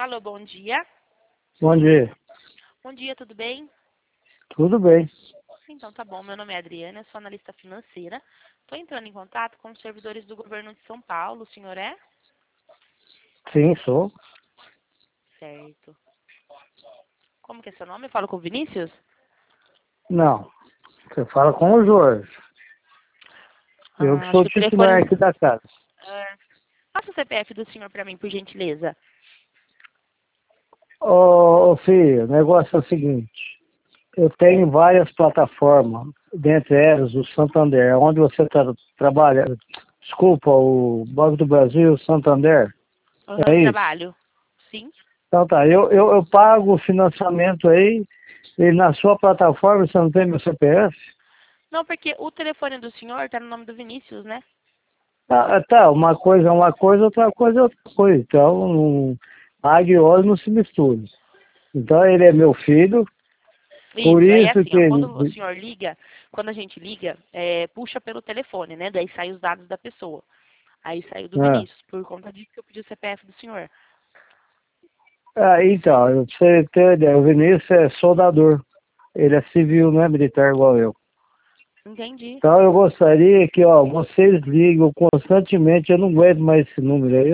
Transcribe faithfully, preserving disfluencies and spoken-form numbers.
Alô, bom dia. Bom dia. Bom dia, tudo bem? Tudo bem? Então tá bom, meu nome é Adriana, sou analista financeira. Estou entrando em contato com os servidores do governo de São Paulo, o senhor é? Sim, sou. Certo. Como que é seu nome? Eu falo com o Vinícius? Não. Você fala com o Jorge. Eu que Ah, acho sou que o o telefone... titular aqui da casa. É. Passa o C P F do senhor para mim, por gentileza. Ô, ô filho, o negócio é o seguinte. Eu tenho várias plataformas, dentre elas o Santander, onde você tra trabalha. Desculpa, o Banco do Brasil, Santander. Aham, É isso? trabalho. Sim? Então tá, eu, eu, eu pago o financiamento aí e na sua plataforma você não tem meu C P F? Não, porque o telefone do senhor tá no nome do Vinícius, né? Ah, tá, uma coisa é uma coisa, outra coisa é outra coisa. Então, não, água e óleo não se misturam. Então, ele é meu filho, por Isso, aí é isso assim, ó, que... quando o senhor liga, quando a gente liga, é, puxa pelo telefone, né? Daí sai os dados da pessoa. Aí saiu do Ah, Vinícius, por conta disso que eu pedi o C P F do senhor. ah, então, pra você ter ideia, o Vinícius é soldador. Ele é civil, não é militar igual eu. Entendi. Então, eu gostaria que, ó, vocês ligam constantemente, eu não aguento mais esse número aí.